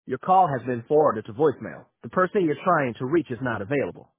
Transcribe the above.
Your call has been forwarded to voicemail. The person you're trying to reach is not available.